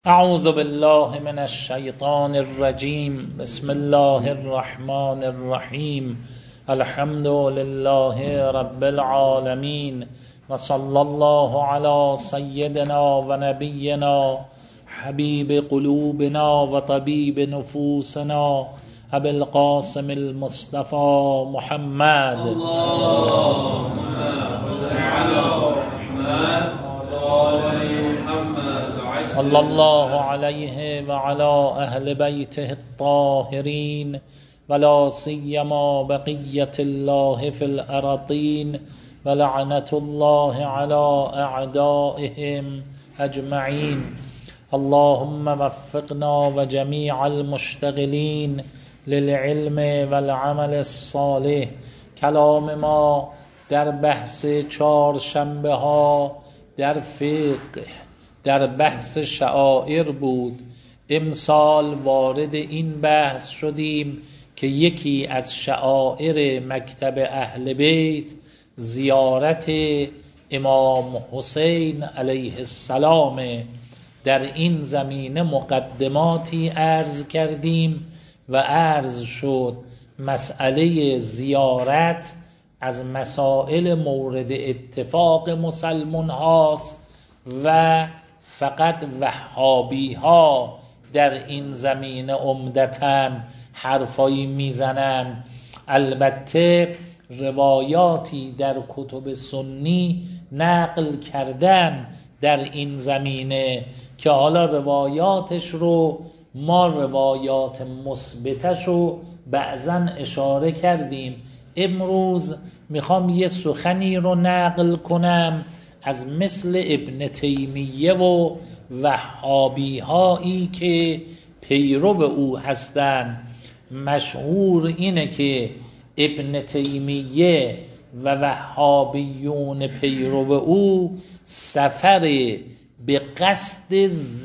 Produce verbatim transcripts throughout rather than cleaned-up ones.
اعوذ بالله من الشیطان الرجیم. بسم الله الرحمن الرحیم. الحمد لله رب العالمین و صلی الله علی سیدنا و نبینا حبیب قلوبنا و طبیب نفوسنا ابی القاسم المصطفى محمد. اللهم صل على محمد صلی الله علیه و علی اهل بیته الطاهرین ولا سیما بقیة الله فی الارضین و لعنة الله علی اعدائهم اجمعین. اللهم وفقنا و جمیع المشتغلین للعلم والعمل الصالح. کلام ما در بحث چهارشنبه ها در فقه در بحث شعائر بود. امسال وارد این بحث شدیم که یکی از شعائر مکتب اهل بیت زیارت امام حسین علیه السلام. در این زمینه مقدماتی عرض کردیم و عرض شد مسئله زیارت از مسائل مورد اتفاق مسلمان هاست و فقط وهابی ها در این زمینه عمدتاً حرفایی میزنن. البته روایاتی در کتب سنی نقل کردن در این زمینه که حالا روایاتش رو ما روایات مثبتش رو بعضاً اشاره کردیم. امروز میخوام یه سخنی رو نقل کنم از مثل ابن تیمیه و وهابی هایی که پیرو او هستند. مشهور اینه که ابن تیمیه و وهابیون پیرو او سفر به قصد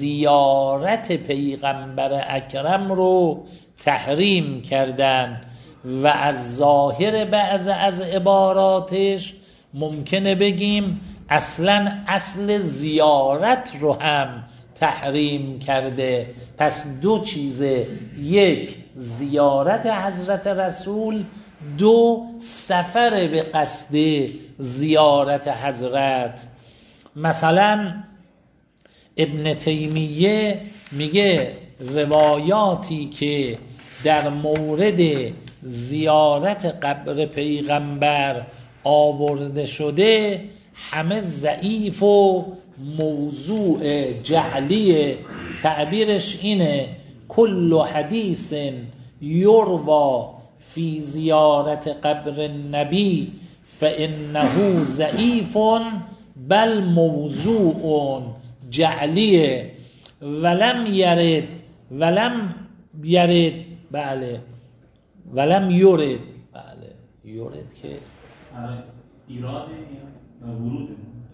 زیارت پیغمبر اکرم رو تحریم کردن و از ظاهر بعض از عباراتش ممکنه بگیم اصلا اصل زیارت رو هم تحریم کرده. پس دو چیزه: یک زیارت حضرت رسول، دو سفر به قصد زیارت حضرت. مثلا ابن تیمیه میگه روایاتی که در مورد زیارت قبر پیغمبر آورده شده همه ضعیف و موضوع جعلی. تعبیرش اینه: کل حدیث یروا فی زیارت قبر النبی فانه ضعیف بل موضوع جعلی ولم یرد ولم یرد بله ولم یرد بله یرد که ایراد ورود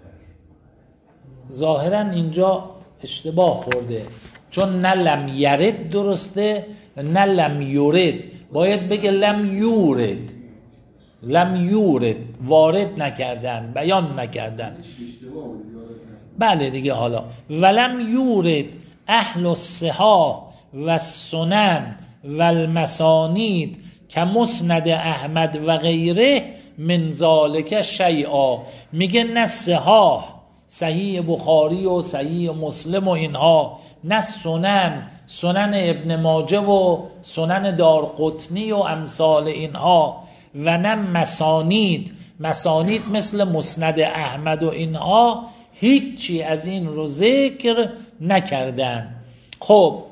ظاهرا اینجا اشتباه خورده، چون نه لم یرد درسته نه لم یورد. باید بگه لم یورد. لم یورد وارد نکردن، بیان نکردن. بله دیگه. حالا ولم یورد اهل الصحاح و السنن و المسانید که مسند احمد و غیره من ذالک شیئا. میگه نه صحاح، صحیح بخاری و صحیح مسلم و اینها، نه سنن، سنن ابن ماجه و سنن دارقطنی و امثال اینها، و نه مسانید، مسانید مثل مسند احمد و اینها، هیچی از این رو ذکر نکردن. خب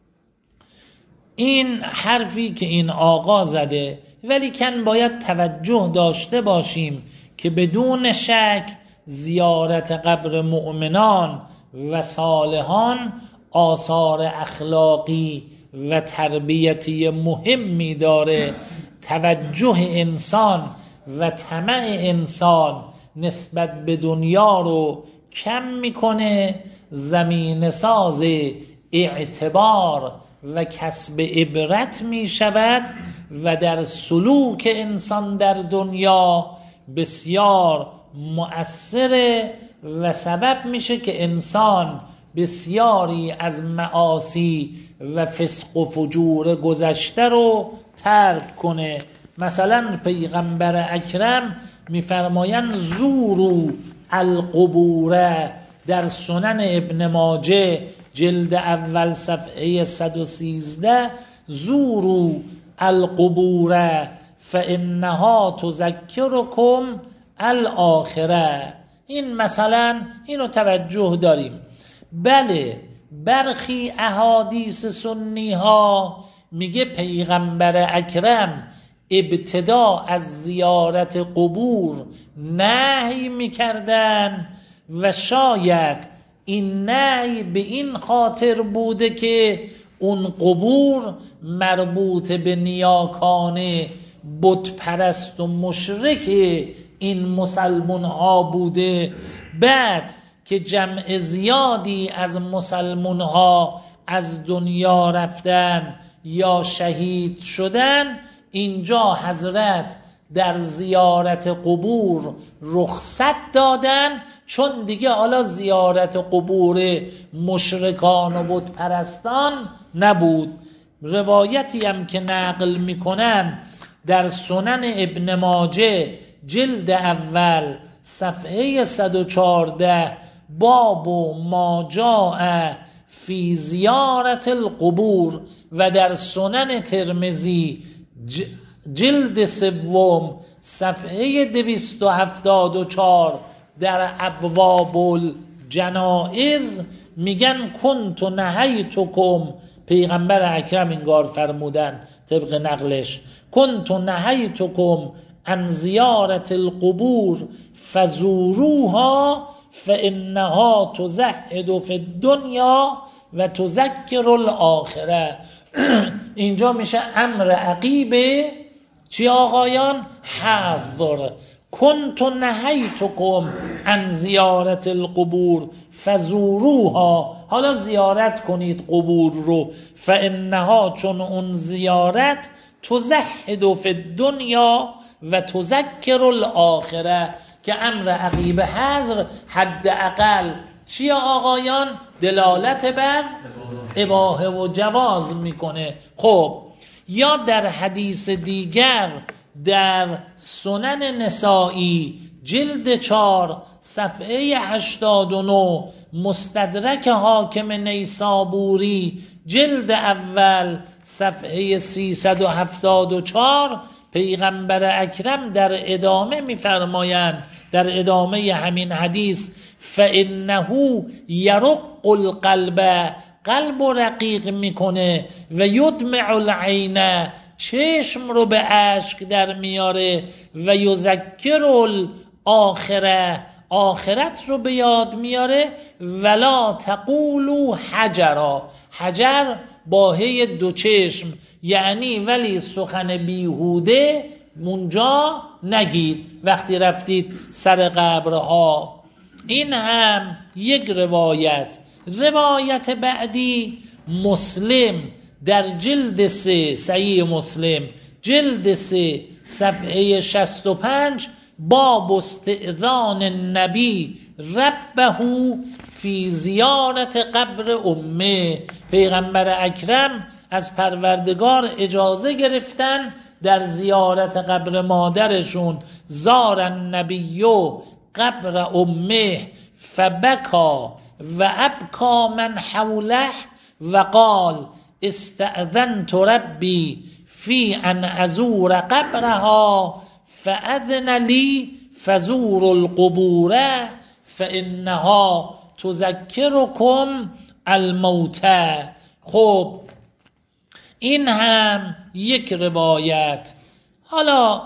این حرفی که این آقا زده، ولی کن باید توجه داشته باشیم که بدون شک زیارت قبر مؤمنان و صالحان آثار اخلاقی و تربیتی مهمی داره. توجه انسان و طمع انسان نسبت به دنیا رو کم میکنه، زمین ساز اعتبار و کسب عبرت می شود و در سلوک انسان در دنیا بسیار مؤثر و سبب میشه که انسان بسیاری از معاصی و فسق و فجور گذشته رو ترک کنه. مثلا پیغمبر اکرم میفرمایند زورو القبور در سنن ابن ماجه جلد اول صفحه صد و سیزده، زورو القبور فانها تذکرکم الاخره. این مثلا اینو توجه داریم. بله برخی احادیث سنی ها میگه پیغمبر اکرم ابتدا از زیارت قبور نهی میکردن و شاید این نهی به این خاطر بوده که اون قبور مربوط به نیاکان بت پرست و مشرک این مسلمان ها بوده. بعد که جمع زیادی از مسلمان ها از دنیا رفتن یا شهید شدن، اینجا حضرت در زیارت قبور رخصت دادن، چون دیگه حالا زیارت قبور مشرکان و بت پرستان نبود. روایتی هم که نقل میکنن در سنن ابن ماجه جلد اول صفحه صد و چهارده، باب ما جاء فی زیارت القبور، و در سنن ترمذی جلد سوم صفحه دویست و هفتاد و چهار در ابواب الجنائز میگن کنت نهیتکم، پیغمبر اکرم انگار فرمودن طبق نقلش، کنت نهیتکم عن زیارت القبور فزوروها فانها تزهد فی الدنیا و تذکر الاخره. اینجا میشه امر عقیبه چی آقایان؟ حضر. کنت نهیتکم عن زیارت القبور فزوروها، حالا زیارت کنید قبور رو، فانها چون اون زیارت تزهد فی الدنیا و تذکر الاخره، که امر عقیبه حضر حداقل چی آقایان؟ دلالت بر اباحه و جواز میکنه. خب یا در حدیث دیگر در سنن نسائی جلد چهار صفحه هشتاد و نه، مستدرک حاکم نیسابوری جلد اول صفحه سیصد و هفتاد و چهار، پیغمبر اکرم در ادامه میفرمایند در ادامه همین حدیث فانه یرق القلب، قلب و رقیق میکنه، و یدمع العین، چشم رو به اشک در میاره، و یذکر الاخره، آخرت رو به یاد میاره، ولا تقولوا حجرا، حجر باهی دو چشم، یعنی ولی سخن بیهوده منجا نگید وقتی رفتید سر قبرها. این هم یک روایت. روایت بعدی مسلم در جلد سه، صحیح مسلم جلد سه صفحه شصت و پنج، باب استئذان النبی ربه فی زیارت قبر امه، پیغمبر اکرم از پروردگار اجازه گرفتن در زیارت قبر مادرشون. زار النبی قبر امه فبکا و ابکا من حوله و قال استأذنت ربی فی ان ازور قبرها فاذن لی فزور القبور فانها تذکرکم الموتى. خب این هم یک روایت. حالا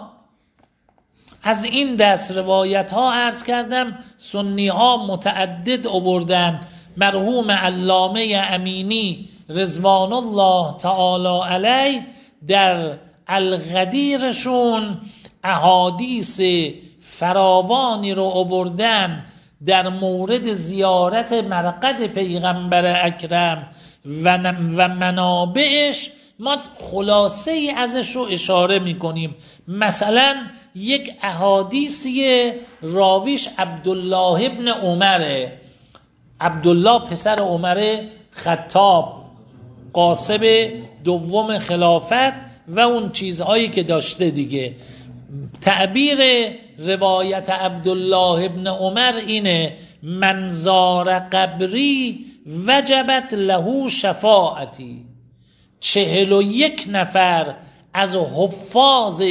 از این دست روایت ها عرض کردم سنی ها متعدد آوردن. مرحوم علامه امینی رضوان الله تعالی علیه در الغدیرشون احادیث فراوانی رو آوردن در مورد زیارت مرقد پیغمبر اکرم و منابعش. ما خلاصه ای ازش رو اشاره میکنیم. مثلا یک احادیثی راویش عبدالله ابن عمره. عبدالله پسر عمر خطاب، قاسم دوم خلافت و اون چیزهایی که داشته دیگه. تعبیر روایت عبدالله ابن عمر اینه من زار قبری وجبت له شفاعتی. چهل و یک نفر از حفاظ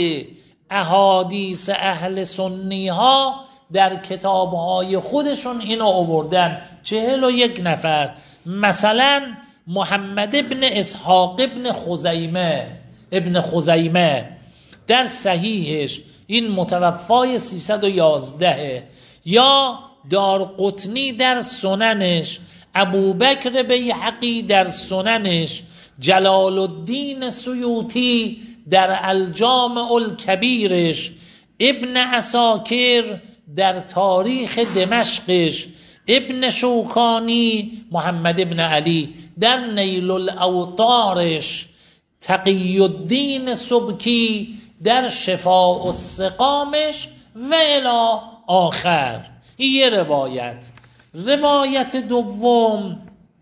احادیث اهل سنی ها در کتابهای خودشون اینو آوردن، چهل و یک نفر. مثلا محمد ابن اسحاق ابن خزیمه ابن خزیمه در صحیحش، این متوفای سیصد و یازده، یا دارقطنی در سننش، ابوبکر بیهقی در سننش، جلال الدین سیوطی در الجامع الکبیرش، ابن عساکر در تاریخ دمشقش، ابن شوکانی محمد ابن علی در نیل الاوطارش، تقی الدین سبکی در شفاء السقامش و الی آخر. این یه روایت. روایت دوم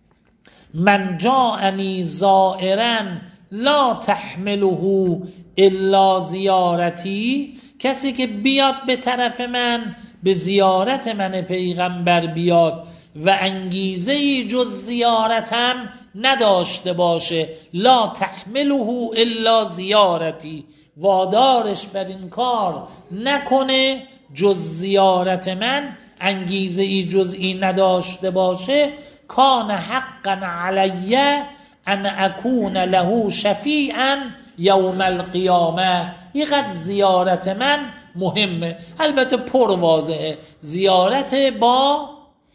من جاءنی زائرا لا تحمله الا زیارتی، کسی که بیاد به طرف من، به زیارت من پیغمبر بیاد و انگیزه‌ای جز زیارتم نداشته باشه، لا تحمله الا زیارتی، وادارش بر این کار نکنه جز زیارت من، انگیزه‌ای جز این نداشته باشه، کان حقا علی ان اکون له شفیعا یوم القیامه. اینقدر زیارت من مهمه. البته پر واضحه زیارت با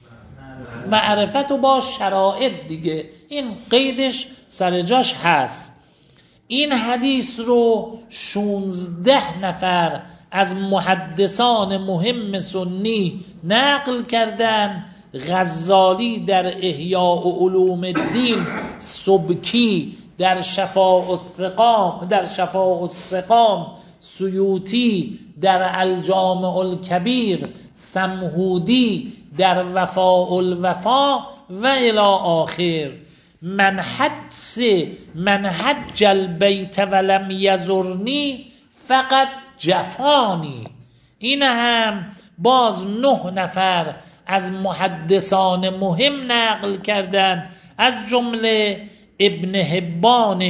معرفت و با شرایط دیگه، این قیدش سر جاش هست. این حدیث رو شونزده نفر از محدثان مهم سنی نقل کردن. غزالی در احیاء علوم الدین، سبکی در شفاء السقام در شفاء السقام، سیوطی در الجامع الکبیر، سمهودی در وفاء الوفا و الی آخر. من حدث من حج البیت ولم یزرنی فقط جفانی. این هم باز نه نفر از محدثان مهم نقل کردن، از جمله ابن حبان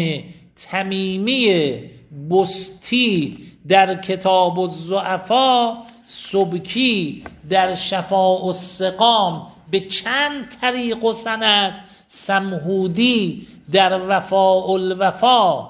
تمیمی بستی در کتاب الضعفا، سبکی در شفاء السقام به چند طریق و سند، سمهودی در وفاء الوفا،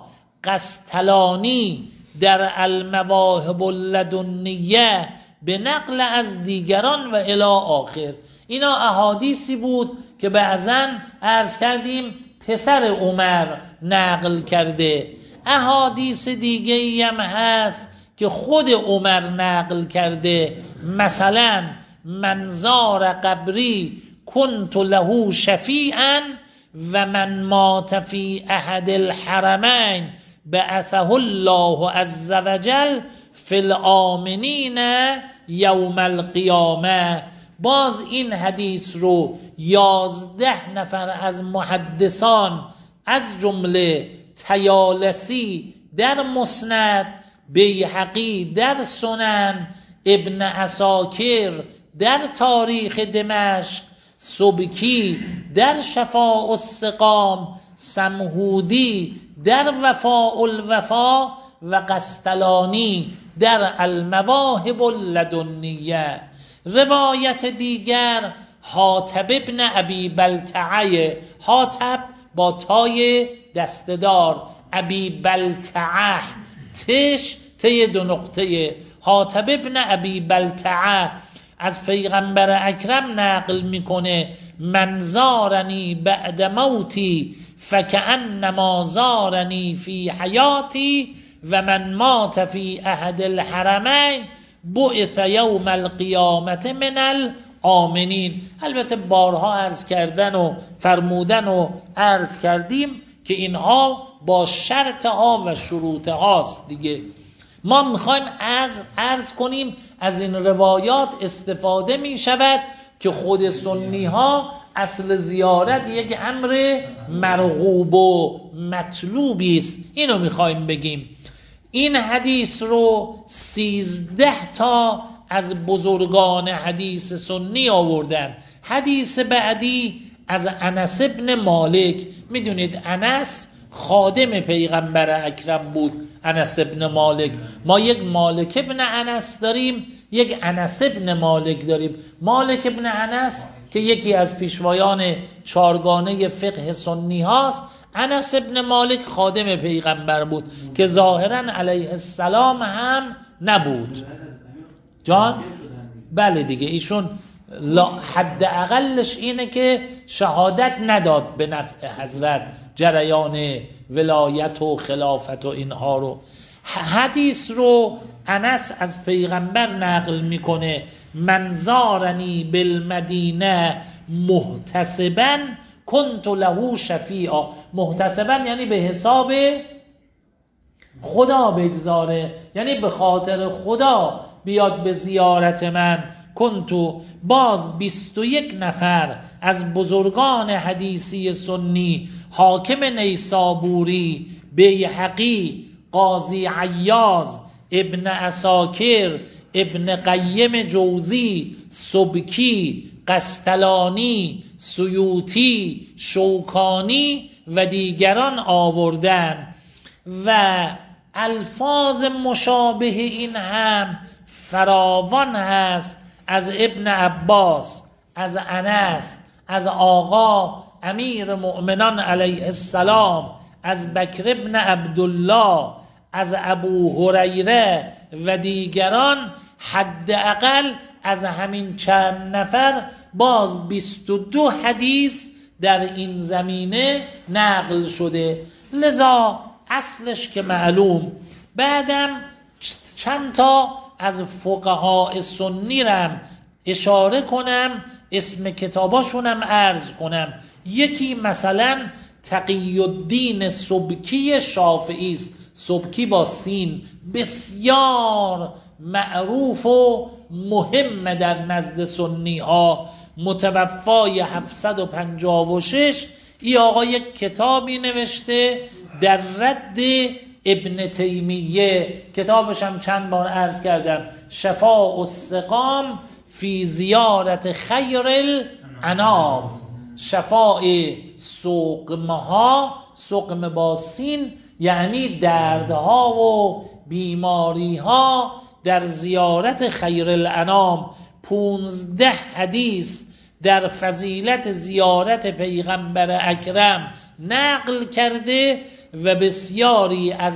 قسطلانی در المواهب اللدنیه به نقل از دیگران و الی آخر. اینا احادیثی بود که بعضاً عرض کردیم پسر عمر نقل کرده. احادیث دیگه‌ای هم هست که خود عمر نقل کرده. مثلا من زار قبری کنت له شفیعا و من مات فی احد الحرمین بعثه الله عز وجل فی الآمنین یوم القیامه. باز این حدیث رو یازده نفر از محدثان از جمله طیالسی در مسند، بیهقی در سنن، ابن عساکر در تاریخ دمشق، سبکی در شفاء السقام، سمهودی در وفاء الوفا و قسطلانی در المواهب اللدنیه. روایت دیگر حاتب ابن ابی بلتعه، حاتب با تای دستدار، ابی بلتعه تش تی دو نقطه، حاتب ابن ابی بلتعه از پیغمبر اکرم نقل میکنه من زارنی بعد موتی فکأنما زارنی فی حیاتی و من مات فی احد الحرمین بعث یوم القیامت من الآمنین. البته بارها عرض کردن و فرمودن و عرض کردیم که اینها با شرط ها و شروط هاست دیگه. ما میخوایم از عرض کنیم از این روایات استفاده می شود که خود سنی ها اصل زیارت یک امر مرغوب و مطلوبی است. اینو میخوایم بگیم. این حدیث رو سیزده تا از بزرگان حدیث سنی آوردن. حدیث بعدی از انس ابن مالک. میدونید انس خادم پیغمبر اکرم بود. انس ابن مالک، ما یک مالک ابن انس داریم، یک انس ابن مالک داریم. مالک ابن انس که یکی از پیشوایان چارگانه فقه سنی هاست، انس ابن مالک خادم پیغمبر بود که ظاهرا علیه السلام هم نبود. جان؟ بله دیگه، ایشون حد اقلش اینه که شهادت نداد به نفع حضرت، جریان ولایت و خلافت و اینها رو. حدیث رو انس از پیغمبر نقل میکنه: من زارنی بالمدینه محتسبا کنت له شفیعا. محتسبا یعنی به حساب خدا بگذاره، یعنی به خاطر خدا بیاد به زیارت من. کنتو باز بیست و یک نفر از بزرگان حدیثی سنی، حاکم نیسابوری، بیهقی، قاضی عیاض، ابن عساکر، ابن قیم جوزی، سبکی، قسطلانی، سیوطی، شوکانی و دیگران آوردن و الفاظ مشابه این هم فراوان هست از ابن عباس، از انس، از آقا امیر مؤمنان علیه السلام، از بکر ابن عبدالله، از ابو هریره و دیگران. حداقل از همین چند نفر باز بیست و دو حدیث در این زمینه نقل شده. لذا اصلش که معلوم. بعدم چند تا از فقهای سنی رم اشاره کنم، اسم کتاباشونم عرض کنم. یکی مثلا تقی الدین سبکی شافعی است. سبکی با سین، بسیار معروف و مهم در نزد سنی ها، متوفای هفتصد و پنجاه و شش. این آقا یک کتابی نوشته در رد ابن تیمیه، کتابش هم چند بار عرض کردم، شفاء السقام فی زیارت خیر الانام. شفاء سقمها، سقم با سین یعنی دردها و بیماریها، در زیارت خیر الانام. پونزده حدیث در فضیلت زیارت پیغمبر اکرم نقل کرده و بسیاری از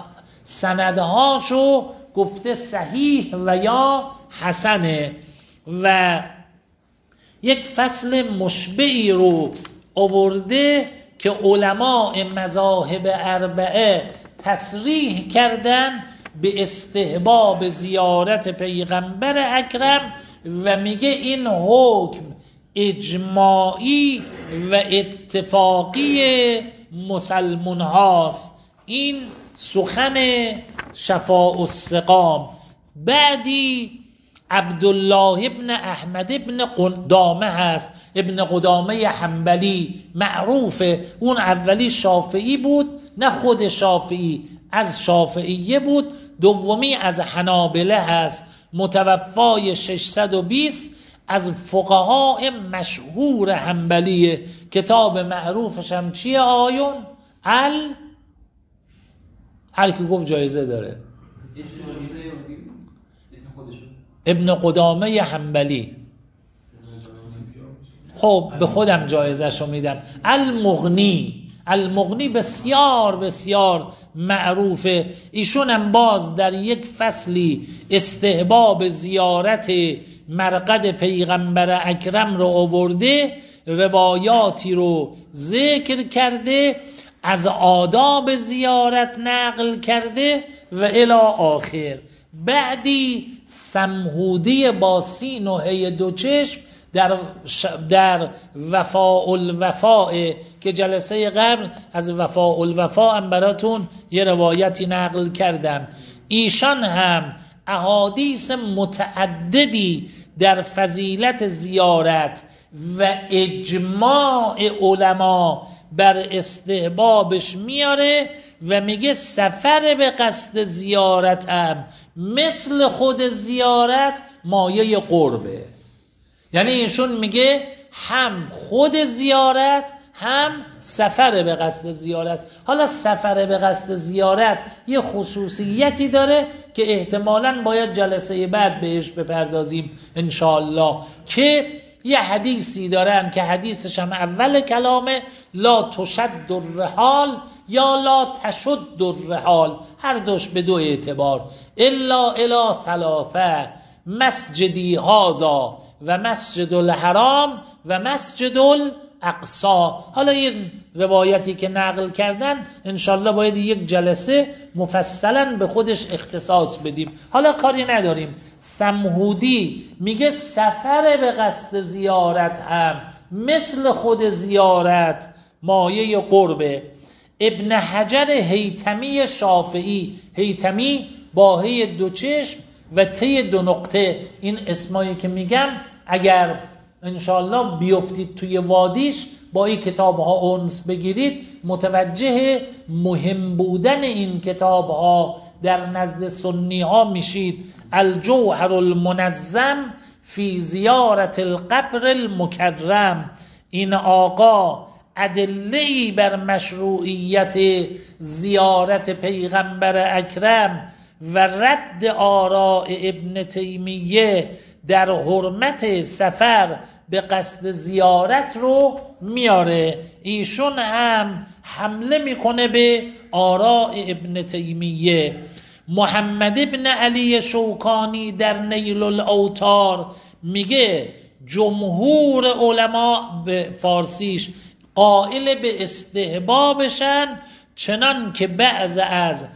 سندهاشو گفته صحیح و یا حسنه. و یک فصل مشبعی رو آورده که علماء مذاهب اربعه تصریح کردن به استحباب زیارت پیغمبر اکرم و میگه این حکم اجماعی و اتفاقی مسلمان هاست. این سخن شفاء السقام. بعدی عبدالله ابن احمد ابن قدامه هست، ابن قدامه حنبلی معروفه. اون اولی شافعی بود، نه خود شافعی، از شافعیه بود. دومی از حنابله هست، متوفای ششصد و بیست، از فقهای مشهور حنبلیه. کتاب معروفش هم چیه آیون؟ ال هر کی گفت جایزه داره. ابن قدامه حنبلی. خب به خودم جایزه‌شو میدم. المغنی. المغنی بسیار بسیار معروفه. ایشون هم باز در یک فصلی استحباب زیارت مرقد پیغمبر اکرم رو آورده، روایاتی رو ذکر کرده، از آداب زیارت نقل کرده و الی آخر. بعدی سمهودی با سین و هی دو چشم در, در وفاء الوفاء که جلسه قبل از وفاء الوفاء هم براتون یه روایتی نقل کردم. ایشان هم احادیث متعددی در فضیلت زیارت و اجماع علما بر استحبابش میاره و میگه سفر به قصد زیارت هم مثل خود زیارت مایه قربه. یعنی ایشون میگه هم خود زیارت هم سفر به قصد زیارت. حالا سفر به قصد زیارت یه خصوصیتی داره که احتمالاً باید جلسه بعد بهش بپردازیم انشاءالله، که یه حدیثی دارن که حدیثش هم اول کلامه، لا تشد الرحال یا لا تشد الرحال، هر دوش به دو اعتبار، الا الی ثلاثه، مسجدی هذا و مسجد الحرام و مسجد الاقصا. حالا این روایتی که نقل کردن انشالله باید یک جلسه مفصلا به خودش اختصاص بدیم، حالا کاری نداریم. سمهودی میگه سفر به قصد زیارت هم مثل خود زیارت مایه قربه. ابن حجر هیتمی شافعی، هیتمی با هی دو چشم و تی دو نقطه، این اسمایی که میگم اگر انشاءالله بیفتید توی وادیش با این کتاب ها انس بگیرید متوجه مهم بودن این کتاب ها در نزد سنی ها میشید. الجوهر المنظم فی زیارت القبر المکرم، این آقا ادله‌ای بر مشروعیت زیارت پیغمبر اکرم و رد آراء ابن تیمیه در حرمت سفر به قصد زیارت رو میاره. ایشون هم حمله میکنه به آراء ابن تیمیه. محمد ابن علی شوکانی در نیل الاوتار میگه جمهور علما به فارسیش قائل به استحبابشن، چنان که بعض از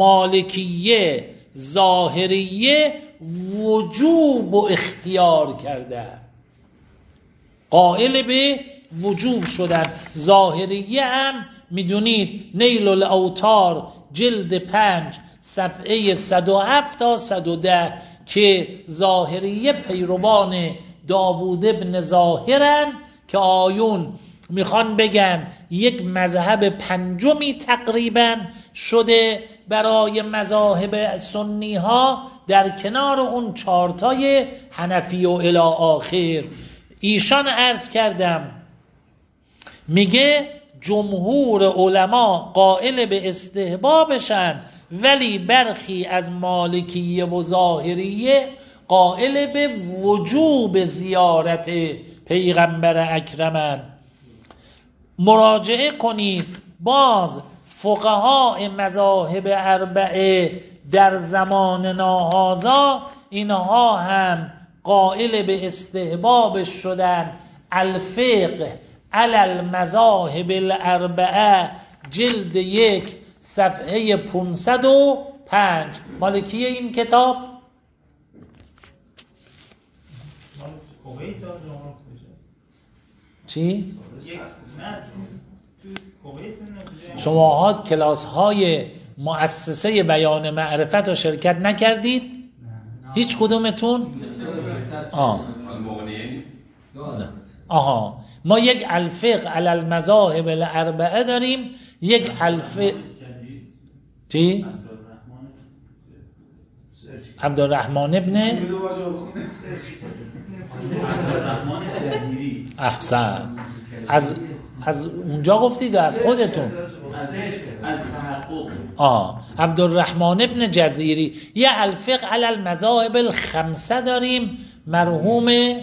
مالکیه ظاهریه وجوب و اختیار کردن، قائل به وجوب شدن. ظاهریه هم میدونید نیل الاوتار جلد پنج صفحه صد و هفت تا صد و ده که ظاهریه پیروان داوود ابن ظاهرن که آیون میخوان بگن یک مذهب پنجمی تقریبا شده برای مذاهب سنی ها در کنار اون چارتای حنفی و الی آخر. ایشان عرض کردم میگه جمهور علما قائل به استحبابشن، ولی برخی از مالکیه و ظاهریه قائل به وجوب زیارت پیغمبر اکرمن. مراجعه کنید باز فقهای مذاهب اربعه در زمان ناهازا اینها هم قائل به استحباب شدن. الفقه علی المذاهب الاربعه جلد یک صفحه پانصد و پنج. مالکیه این کتاب چی؟ شماها کلاس های مؤسسه بیان معرفت رو شرکت نکردید؟ هیچ کدومتون؟ آه. آها ما یک الفقه علی المذاهب الاربعه داریم، یک الفقه چی؟ عبدالرحمن ابن احسن. از از اونجا گفتید از خودتون؟ از تحقق. آه عبدالرحمن ابن جزیری. یه الفقه علی المذاهب الخمسه داریم، مرحوم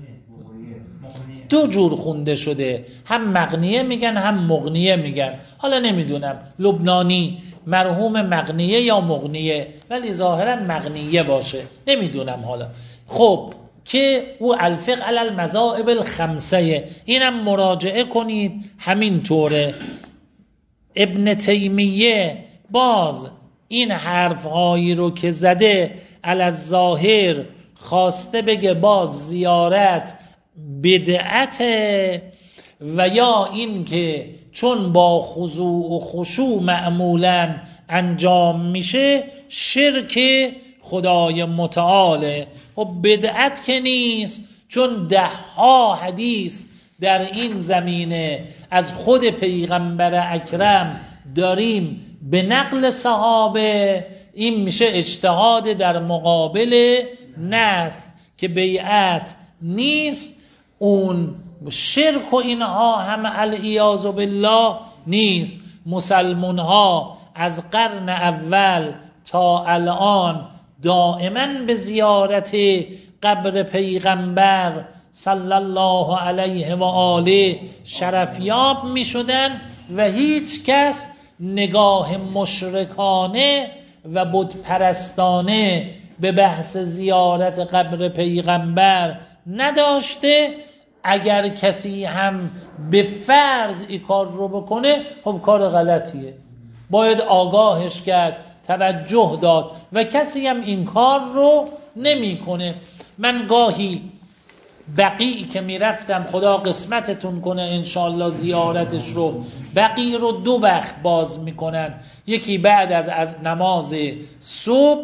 دو جور خونده شده، هم مغنیه میگن هم مغنیه میگن، حالا نمیدونم لبنانی مرحوم مغنیه یا مغنیه، ولی ظاهرا مغنیه باشه، نمیدونم حالا. خب که او الفقه علی المذاهب الخمسه، اینم مراجعه کنید همین طوره. ابن تیمیه باز این حرفهایی رو که زده علی الظاهر خواسته بگه باز زیارت بدعته، و یا این که چون با خضوع و خشوع معمولا انجام میشه شرک خدای متعاله. خب بدعت که نیست، چون ده ها حدیث در این زمینه از خود پیغمبر اکرم داریم به نقل صحابه، این میشه اجتهاد در مقابل نص که بیعت نیست. اون شرک و اینها هم العیاذ بالله نیست. مسلمون ها از قرن اول تا الان دائما به زیارت قبر پیغمبر صلی الله علیه و آله شرفیاب می شدن و هیچ کس نگاه مشرکانه و بت پرستانه به بحث زیارت قبر پیغمبر نداشته. اگر کسی هم به فرض این کار رو بکنه خب کار غلطیه، باید آگاهش کرد، توجه داد و کسی هم این کار رو نمی کنه. من گاهی بقیع که می رفتم، خدا قسمتتون کنه انشاءالله زیارتش رو، بقیع رو دو وقت باز می کنن، یکی بعد از, از نماز صبح،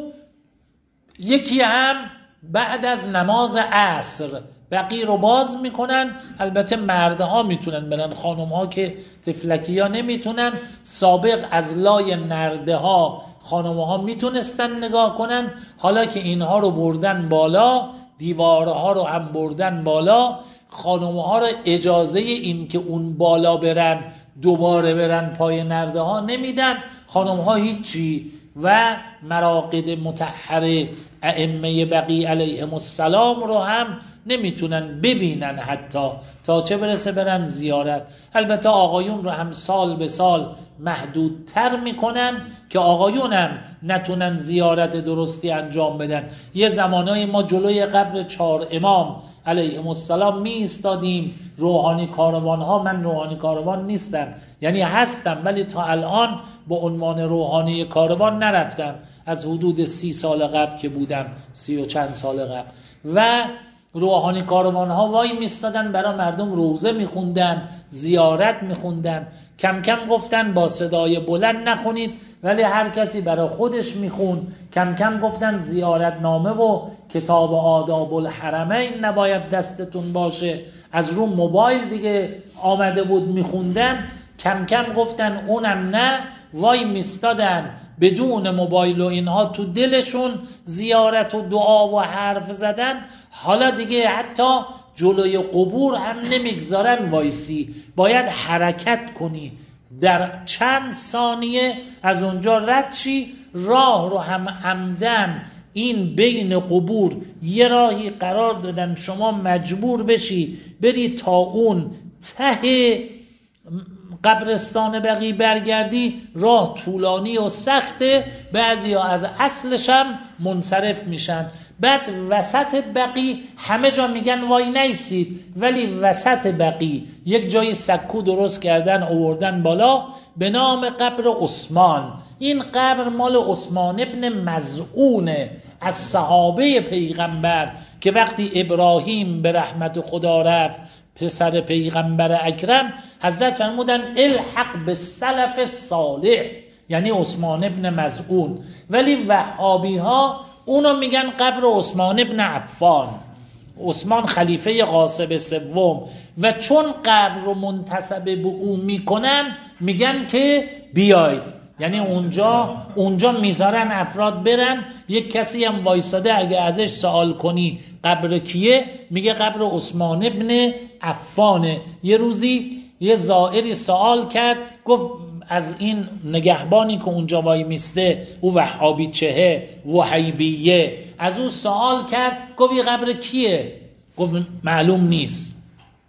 یکی هم بعد از نماز عصر بقیع رو باز میکنن. البته مردها میتونن برن، خانمها که تفلکی ها نمیتونن. سابق از لای نرده ها خانمها میتونستن نگاه کنن، حالا که اینها رو بردن بالا، دیوارها رو هم بردن بالا، خانمها رو اجازه این که اون بالا برن دوباره برن پای نرده ها نمیدن. خانمها هیچی و مراقد مطهر ائمه بقیع علیهم السلام رو هم نمیتونن ببینن، حتی تا چه برسه برن زیارت. البته آقایون رو هم سال به سال محدودتر میکنن که آقایون هم نتونن زیارت درستی انجام بدن. یه زمانای ما جلوی قبر چهار امام علیهم السلام می ایستادیم، روحانی کاروان ها. من روحانی کاروان نیستم، یعنی هستم ولی تا الان به عنوان روحانی کاروان نرفتم، از حدود سی سال قبل که بودم، سی و چند سال قبل. و روحانی کاروان ها وای میستادن برای مردم روزه میخوندن، زیارت میخوندن. کم کم گفتن با صدای بلند نخونید، ولی هر کسی برای خودش میخون. کم کم گفتن زیارت نامه و کتاب آداب الحرمین نباید دستتون باشه، از رو موبایل دیگه آمده بود میخوندن. کم کم گفتن اونم نه، وای میستادن بدون موبایل و اینها، تو دلشون زیارت و دعا و حرف زدن. حالا دیگه حتی جلوی قبور هم نمیگذارن وایسی، باید حرکت کنی، در چند ثانیه از اونجا رد شی. راه رو هم عمدن این بین قبور یه راهی قرار دادن، شما مجبور بشی بری تا اون ته قبرستان بقیع برگردی. راه طولانی و سخته، بعضیا از اصلش هم منصرف میشن. بعد وسط بقیع همه جا میگن وای نیسید، ولی وسط بقیع یک جای سکو درست کردن آوردن بالا به نام قبر عثمان. این قبر مال عثمان ابن مظعون از صحابه پیغمبر که وقتی ابراهیم به رحمت خدا رفت، پسر پیغمبر اکرم، حضرت فرمودن الحق به سلف صالح، یعنی عثمان ابن مظعون. ولی وهابی ها اونو میگن قبر عثمان ابن عفان، عثمان خلیفه قاسم سوم. و چون قبر رو منتسب به او میکنن میگن که بیاید، یعنی اونجا اونجا میذارن افراد برن. یک کسی هم وایساده، اگه ازش سوال کنی قبر کیه، میگه قبر عثمان ابن عفانه. یه روزی یه زائری سوال کرد، گفت از این نگهبانی که اونجا وای میسته، او وهابی چهه وهیبیه، از او سوال کرد، گفت این قبر کیه؟ گفت معلوم نیست.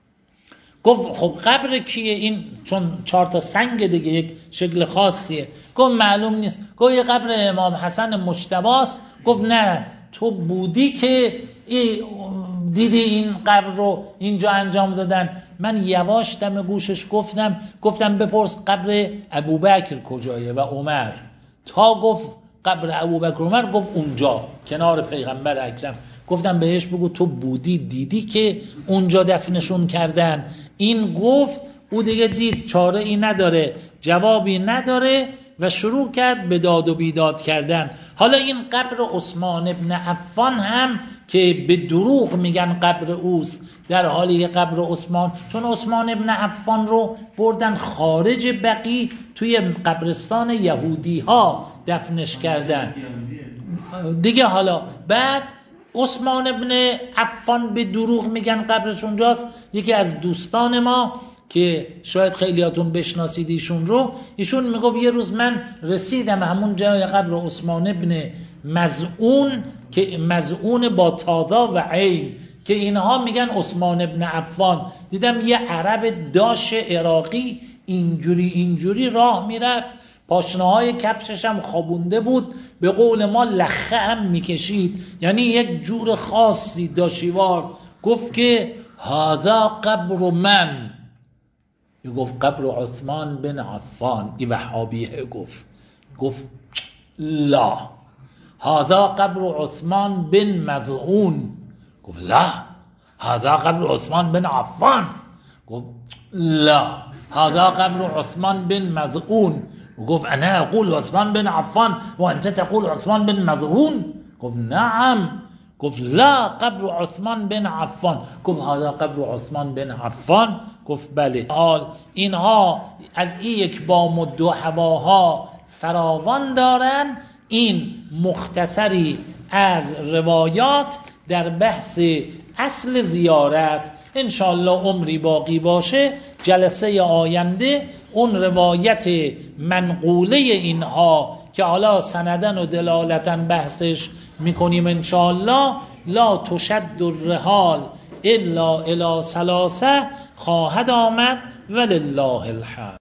گفت خب قبر کیه این؟ چون چهار تا سنگ دیگه، یک شکل خاصیه. گفت معلوم نیست. گفت این قبر امام حسن مجتباست. گفت نه، تو بودی که دیدی این قبر رو اینجا انجام دادن. من یواش دم گوشش گفتم گفتم بپرس قبر ابوبکر کجایه و عمر. تا گفت قبر ابوبکر عمر، گفت اونجا کنار پیغمبر اکرم. گفتم بهش بگو تو بودی دیدی که اونجا دفنشون کردن. این گفت، او دیگه دید چاره ای نداره، جوابی نداره و شروع کرد به داد و بیداد کردن. حالا این قبر عثمان ابن عفان هم که به دروغ میگن قبر اوست، در حالی که قبر عثمان، چون عثمان ابن عفان رو بردن خارج بقیع توی قبرستان یهودی ها دفنش کردن دیگه. حالا بعد عثمان ابن عفان به دروغ میگن قبرش اونجاست. یکی از دوستان ما که شاید خیلیاتون بشناسید ایشون رو، ایشون میگفت یه روز من رسیدم همون جای قبر عثمان ابن مظعون که مظعون با تادا و عین که اینها میگن عثمان ابن عفان، دیدم یه عرب داش عراقی اینجوری اینجوری راه میرفت، پاشنه‌های کفشش هم خوابونده بود، به قول ما لخه هم میکشید، یعنی یک جور خاصی داشیوار. گفت که هذا قبر من، گفت قبر عثمان بن عفان. این وهابیه گفت گفت لا هذا قبر عثمان بن مظعون. گفت لا هذا قبر عثمان بن عفان. گفت لا هذا قبر عثمان بن مظعون. گفت انا اقول عثمان بن عفان وانت تقول عثمان بن مظعون. گفت نعم. گفت لا قبر عثمان بن عفان. گفت هذا قبر عثمان بن عفان. گفت بله. حال اینها از این یک بام و دو هواها فراوان دارن. این مختصری از روایات در بحث اصل زیارت. انشاءالله عمری باقی باشه جلسه آینده اون روایت منقوله اینها که حالا سندن و دلالتن بحثش میکنیم انشاءالله. لا تشد الرحال الا الی ثلاثه خواهد آمد ولله الحمد.